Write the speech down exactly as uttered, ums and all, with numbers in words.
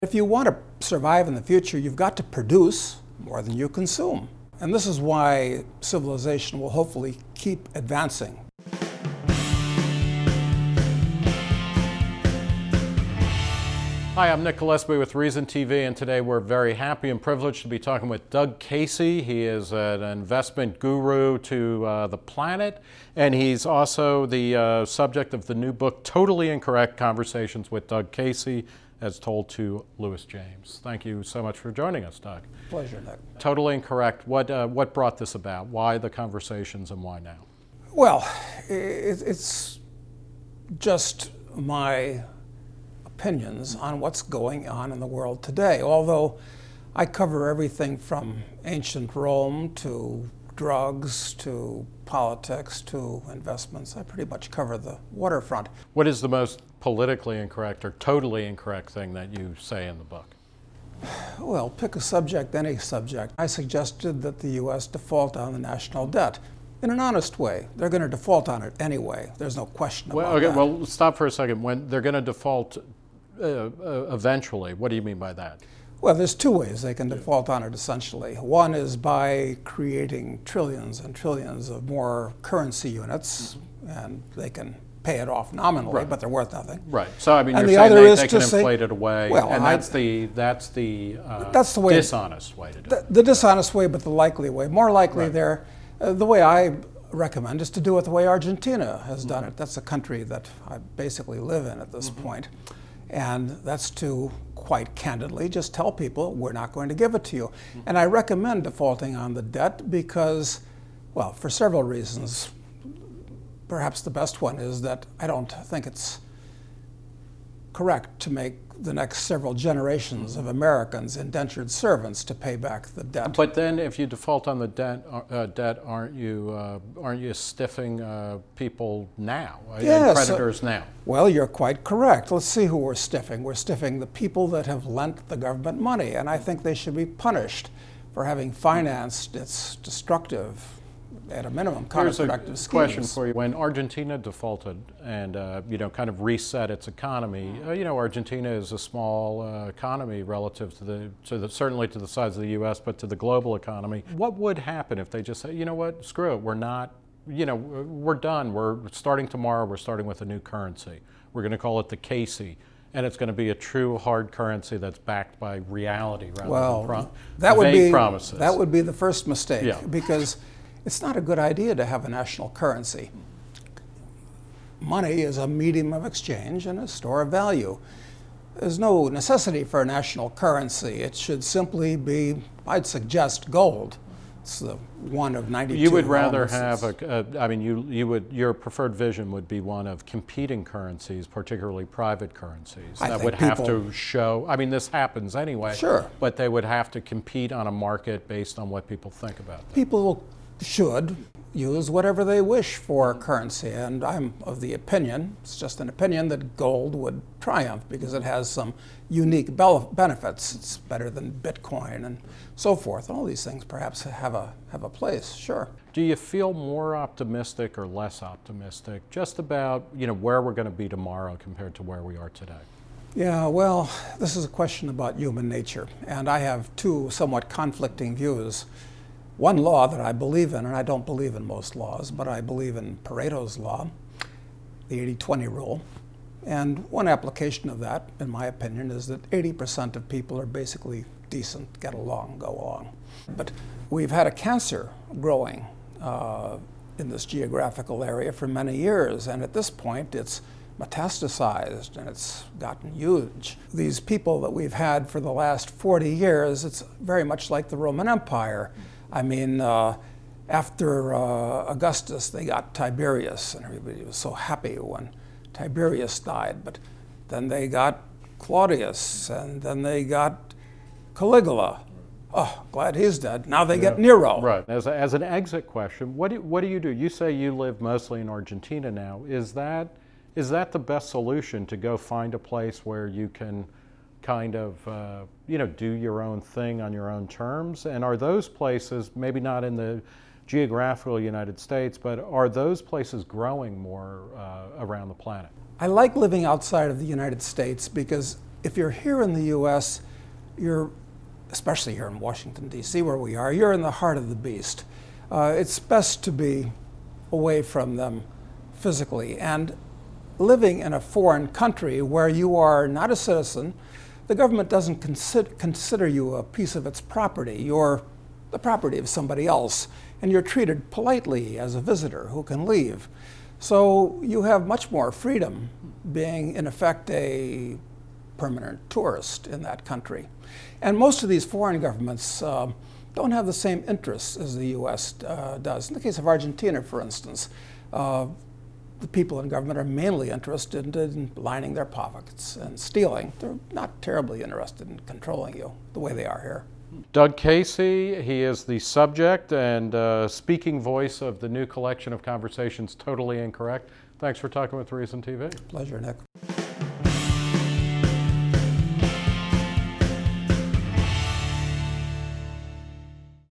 If you want to survive in the future, you've got to produce more than you consume. And this is why civilization will hopefully keep advancing. Hi, I'm Nick Gillespie with Reason T V, and today we're very happy and privileged to be talking with Doug Casey. He is an investment guru to uh, the planet, and he's also the uh, subject of the new book, Totally Incorrect: Conversations with Doug Casey, as told to Lewis James. Thank you so much for joining us, Doug. Pleasure, Nick. Totally Incorrect. What, uh, what brought this about? Why the conversations and why now? Well, it, it's just my opinions on what's going on in the world today. Although I cover everything from ancient Rome to drugs to politics to investments. I pretty much cover the waterfront. What is the most politically incorrect or totally incorrect thing that you say in the book? Well, pick a subject, any subject. I suggested that the U S default on the national debt in an honest way. They're going to default on it anyway. There's no question well, about okay, that. Well, stop for a second. When they're going to default uh, uh, eventually, what do you mean by that? Well, there's two ways they can default on it, essentially. One is by creating trillions and trillions of more currency units, mm-hmm. and they can pay it off nominally, right. but they're worth nothing. Right. So, I mean, and you're the saying other they, is they can to inflate say, it away, well, and I, that's the, that's the, uh, that's the way, dishonest way to do the, it. The dishonest way, but the likely way. More likely right. there, uh, the way I recommend is to do it the way Argentina has mm-hmm. done it. That's a country that I basically live in at this mm-hmm. point. And that's to, quite candidly, just tell people, we're not going to give it to you. Mm-hmm. And I recommend defaulting on the debt because, well, for several reasons. Perhaps the best one is that I don't think it's correct to make the next several generations of Americans indentured servants to pay back the debt. But then, if you default on the debt, uh, debt aren't you uh, aren't you stiffing uh, people now, yes, and creditors uh, now? Well, you're quite correct. Let's see who we're stiffing. We're stiffing the people that have lent the government money, and I think they should be punished for having financed its destructive, at a minimum, counterproductive Here's a schemes. question for you. When Argentina defaulted and uh, you know, kind of reset its economy, uh, you know, Argentina is a small uh, economy relative to the, to the, certainly to the size of the U S, but to the global economy. What would happen if they just say, you know what, screw it, we're not, you know, we're done. We're starting tomorrow. We're starting with a new currency. We're going to call it the Casey. And it's going to be a true hard currency that's backed by reality rather well, than pro- that would vague be, promises. That would be the first mistake, yeah. because it's not a good idea to have a national currency. Money is a medium of exchange and a store of value. There's no necessity for a national currency. It should simply be, I'd suggest, gold. It's the one of ninety-two. You would rather elements. have a, a, I mean, you, you would, your preferred vision would be one of competing currencies, particularly private currencies. I that think would have people, to show, I mean, this happens anyway. Sure. But they would have to compete on a market based on what people think about them. People should use whatever they wish for currency, and I'm of the opinion, it's just an opinion, that gold would triumph because it has some unique benefits. It's better than Bitcoin and so forth. All these things perhaps have a have a place, sure. Do you feel more optimistic or less optimistic just about, you know, where we're going to be tomorrow compared to where we are today? Yeah, well, this is a question about human nature, and I have two somewhat conflicting views. One law that I believe in, and I don't believe in most laws, but I believe in Pareto's law, the eighty twenty rule. And one application of that, in my opinion, is that eighty percent of people are basically decent, get along, go along. But we've had a cancer growing uh, in this geographical area for many years, and at this point it's metastasized and it's gotten huge. These people that we've had for the last forty years, it's very much like the Roman Empire. I mean, uh, after uh, Augustus, they got Tiberius, and everybody was so happy when Tiberius died. But then they got Claudius, and then they got Caligula. Oh, glad he's dead. Now they yeah. get Nero. Right. As, a, as an exit question, what do, what do you do? You say you live mostly in Argentina now. Is that is that the best solution, to go find a place where you can kind of, uh, you know, do your own thing on your own terms? And are those places, maybe not in the geographical United States, but are those places growing more uh, around the planet? I like living outside of the United States because if you're here in the U S, you're, especially here in Washington, D C, where we are, you're in the heart of the beast. Uh, it's best to be away from them physically. And living in a foreign country where you are not a citizen, the government doesn't consider, consider you a piece of its property. You're the property of somebody else, and you're treated politely as a visitor who can leave. So you have much more freedom being, in effect, a permanent tourist in that country. And most of these foreign governments uh, don't have the same interests as the U S uh, does. In the case of Argentina, for instance, uh, the people in government are mainly interested in lining their pockets and stealing. They're not terribly interested in controlling you the way they are here. Doug Casey, he is the subject and uh, speaking voice of the new collection of conversations, Totally Incorrect. Thanks for talking with Reason T V. Pleasure, Nick.